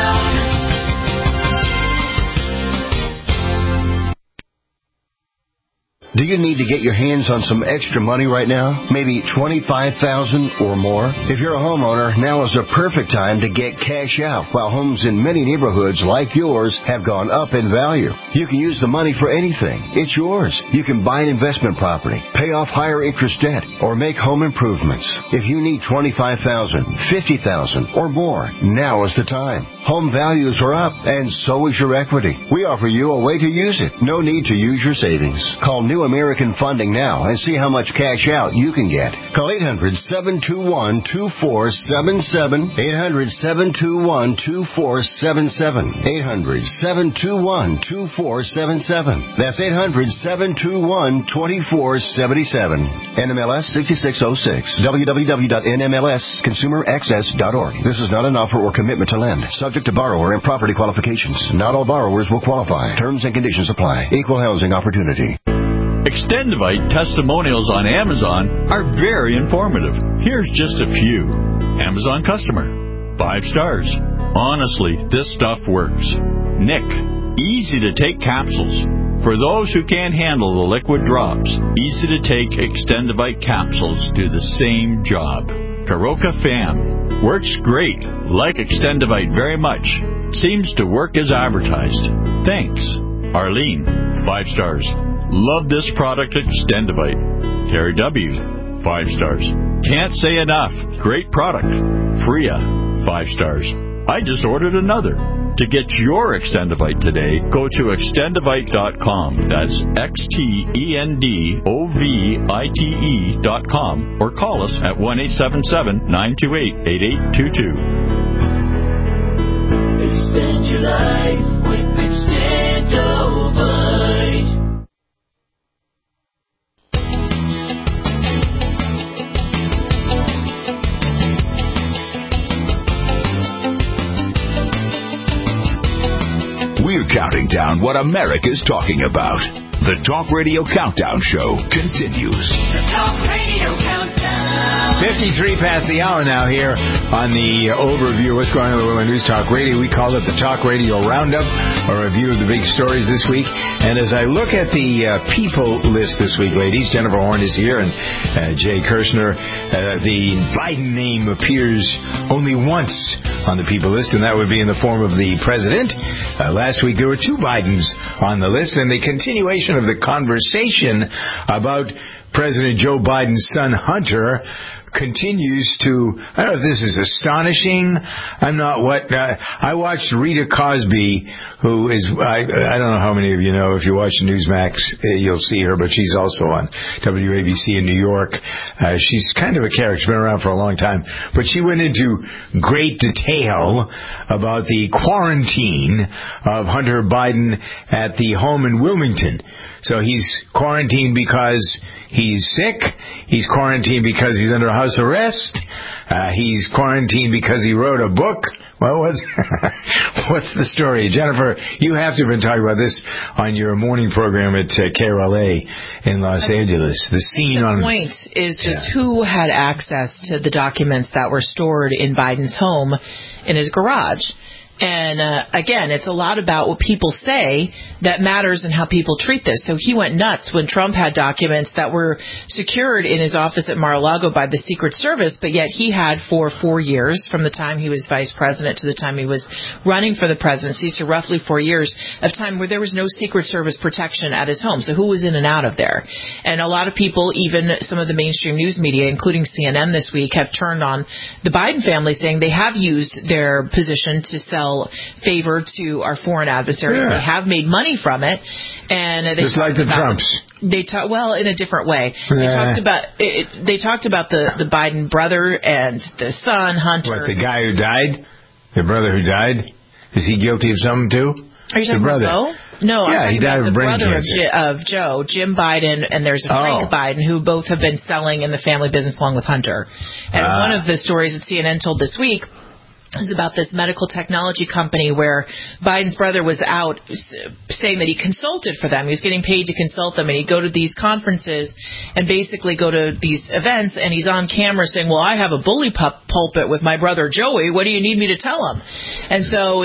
Do you need to get your hands on some extra money right now? Maybe $25,000 or more? If you're a homeowner, now is the perfect time to get cash out while homes in many neighborhoods like yours have gone up in value. You can use the money for anything. It's yours. You can buy an investment property, pay off higher interest debt, or make home improvements. If you need $25,000, $50,000 or more, now is the time. Home values are up, and so is your equity. We offer you a way to use it. No need to use your savings. Call New American Funding now and see how much cash out you can get. Call 800-721-2477. 800-721-2477. 800-721-2477. That's 800-721-2477. NMLS 6606. www.nmlsconsumeraccess.org. This is not an offer or commitment to lend. Subject to borrower and property qualifications. Not all borrowers will qualify. Terms and conditions apply. Equal housing opportunity.
Extendivite testimonials on Amazon are very informative. Here's just a few. Amazon customer. 5 stars. Honestly, this stuff works. Nick. Easy to take capsules. For those who can't handle the liquid drops, easy to take Extendivite capsules do the same job. Karoka Fam. Works great. Like Extendivite very much. Seems to work as advertised. Thanks. Arlene. 5 stars. Love this product, Extendivite. Terry W. 5 stars. Can't say enough. Great product. Freya. 5 stars. I just ordered another. To get your Extendivite today, go to extendivite.com. That's XTENDOVITE.com or call us at 1-877-928-8822.
Extend your life with Extendivite.
We're counting down what America's talking about. The Talk Radio Countdown Show continues.
The Talk Radio Countdown.
53 past the hour now here on the overview of what's going on in the world of News Talk Radio. We call it the Talk Radio Roundup, a review of the big stories this week. And as I look at the people list this week, ladies, Jennifer Horn is here and Jay Kirshner. The Biden name appears only once on the people list, and that would be in the form of the president. Last week there were 2 Bidens on the list, and the continuation of the conversation about President Joe Biden's son Hunter continues to, I don't know if this is astonishing. I'm not what, I watched Rita Cosby, who is, I don't know how many of you know, if you watch Newsmax, you'll see her, but she's also on WABC in New York. She's kind of a character, she's been around for a long time, but she went into great detail about the quarantine of Hunter Biden at the home in Wilmington. So he's quarantined because he's sick. He's quarantined because he's under house arrest. He's quarantined because he wrote a book. What's the story? Jennifer, you have to have been talking about this on your morning program at KRLA in Los Angeles. The
point is just who had access to the documents that were stored in Biden's home in his garage. And again, it's a lot about what people say that matters and how people treat this. So he went nuts when Trump had documents that were secured in his office at Mar-a-Lago by the Secret Service, but yet he had for 4 years, from the time he was vice president to the time he was running for the presidency, so roughly 4 years of time where there was no Secret Service protection at his home. So who was in and out of there? And a lot of people, even some of the mainstream news media, including CNN this week, have turned on the Biden family, saying they have used their position to sell favor to our foreign adversaries. They have made money from it, and they
just like the Trumps.
They well, in a different way. They talked about They talked about the Biden brother and the son Hunter.
What, the guy who died, the brother who died? Is he guilty of something too?
Are you talking about Joe? No,
yeah,
I'm talking
he died
about
of
the
brain
brother
cancer.
of Joe, Jim Biden, and there's Frank Biden, who both have been selling in the family business along with Hunter. And one of the stories that CNN told this week is about this medical technology company where Biden's brother was out saying that he consulted for them. He was getting paid to consult them, and he'd go to these conferences and basically go to these events, and he's on camera saying, well, I have a bully pulpit with my brother Joey. What do you need me to tell him? And so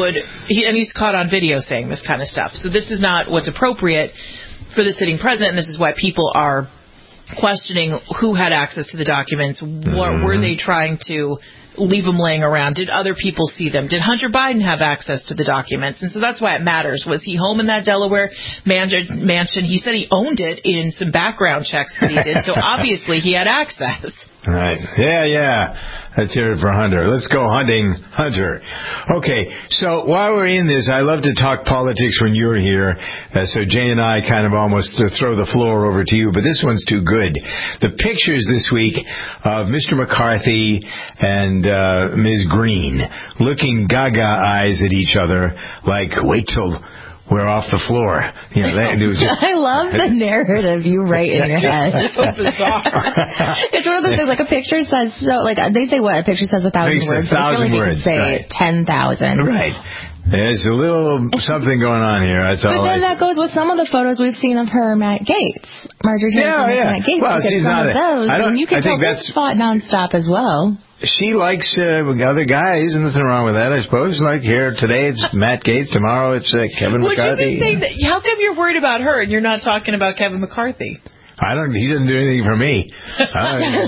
he's caught on video saying this kind of stuff. So this is not what's appropriate for the sitting president, and this is why people are questioning who had access to the documents. What were they trying to leave them laying around? Did other people see them? Did Hunter Biden have access to the documents? And so that's why it matters. Was he home in that Delaware mansion? He said he owned it in some background checks that he did, so obviously he had access.
Right. Yeah. Let's hear it for Hunter. Let's go hunting Hunter. Okay, so while we're in this, I love to talk politics when you're here, so Jay and I kind of almost throw the floor over to you, but this one's too good. The pictures this week of Mr. McCarthy and Ms. Green looking gaga eyes at each other like, wait till we're off the floor. You know,
I love the narrative you write in your head.
So bizarre.
It's one of those things, like a picture says, so like they say what? A picture says 1,000 words. I feel like
words,
they could say 10,000.
Right. There's a little something going on here. That's all.
But then that goes with some of the photos we've seen of her and Matt Gaetz. Marjorie Taylor and Matt Gaetz.
Well, she's not
those, and you can tell this fought nonstop as well.
She likes other guys, and nothing wrong with that, I suppose. Like here today, it's Matt Gaetz. Tomorrow, it's Kevin McCarthy.
How come you're worried about her and you're not talking about Kevin McCarthy?
He doesn't do anything for me.
Because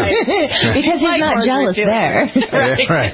he's not jealous there.
Right.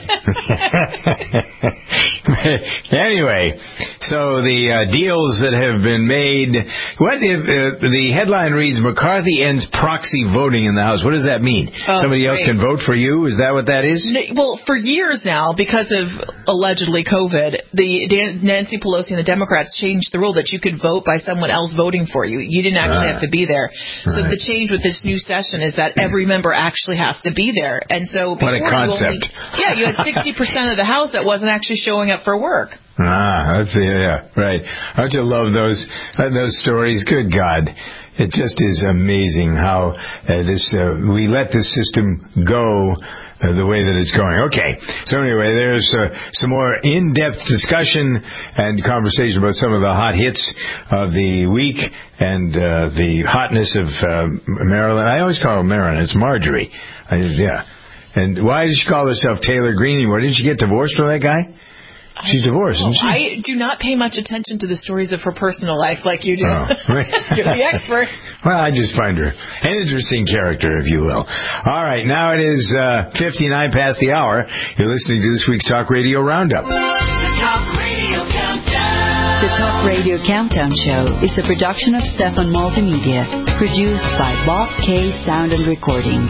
Anyway, so the deals that have been made. What if the headline reads, McCarthy ends proxy voting in the House? What does that mean? Somebody else can vote for you? Is that what that is?
Well, for years now, because of allegedly COVID, Nancy Pelosi and the Democrats changed the rule that you could vote by someone else voting for you. You didn't actually have to be there. So the change with this new session is that every member actually has to be there. And so before,
what a concept.
You had 60% of the House that wasn't actually showing up for work.
Right. Don't you love those stories? Good God. It just is amazing how we let this system go the way that it's going. Okay. So anyway, there's some more in-depth discussion and conversation about some of the hot hits of the week and the hotness of Marilyn. I always call her Marilyn. It's Marjorie. And why does she call herself Taylor Greene anymore? Didn't she get divorced from that guy? She's divorced, isn't she?
I do not pay much attention to the stories of her personal life like you do.
Right.
You're the expert.
Well, I just find her an interesting character, if you will. All right, now it is 59 past the hour. You're listening to this week's Talk Radio Roundup.
The Talk Radio Countdown.
The Talk Radio Countdown Show is a production of Stefan Multimedia, produced by Bob K. Sound and Recording.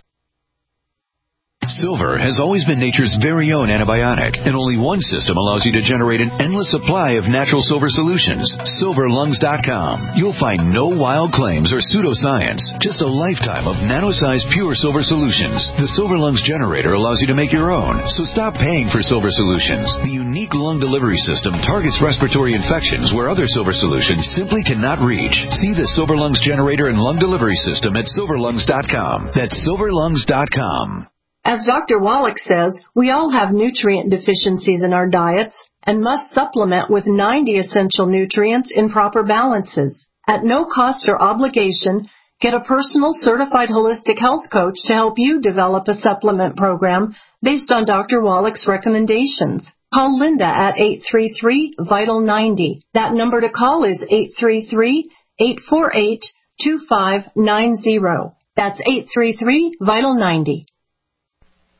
Silver has always been nature's very own antibiotic, and only one system allows you to generate an endless supply of natural silver solutions. SilverLungs.com. You'll find no wild claims or pseudoscience, just a lifetime of nano-sized pure silver solutions. The Silver Lungs generator allows you to make your own, so stop paying for silver solutions. The unique lung delivery system targets respiratory infections where other silver solutions simply cannot reach. See the Silver Lungs generator and lung delivery system at SilverLungs.com. That's SilverLungs.com.
As Dr. Wallach says, we all have nutrient deficiencies in our diets and must supplement with 90 essential nutrients in proper balances. At no cost or obligation, Get a personal certified holistic health coach to help you develop a supplement program based on Dr. Wallach's recommendations. Call Linda at 833-VITAL-90. That number to call is 833-848-2590. That's 833-VITAL-90.